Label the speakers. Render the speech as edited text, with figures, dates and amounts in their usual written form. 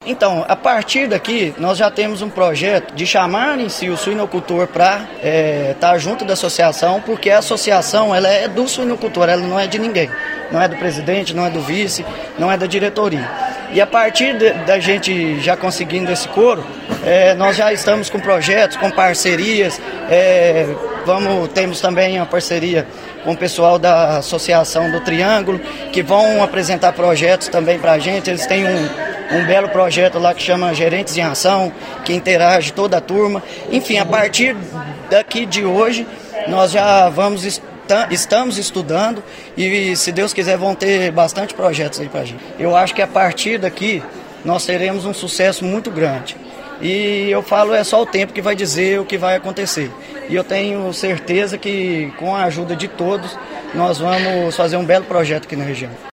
Speaker 1: Então, a partir daqui, nós já temos um projeto de chamar em si o suinocultor para estar junto da associação, porque a associação ela é do suinocultor, ela não é de ninguém. Não é do presidente, não é do vice, não é da diretoria. E a partir da gente já conseguindo esse coro, nós já estamos com projetos, com parcerias, temos também uma parceria com o pessoal da Associação do Triângulo, que vão apresentar projetos também para a gente. Eles têm um belo projeto lá que chama Gerentes em Ação, que interage toda a turma. Enfim, a partir daqui de hoje, nós já estamos estudando e, se Deus quiser, vão ter bastante projetos aí para a gente. Eu acho que a partir daqui, nós teremos um sucesso muito grande. E eu falo, é só o tempo que vai dizer o que vai acontecer. E eu tenho certeza que, com a ajuda de todos, nós vamos fazer um belo projeto aqui na região.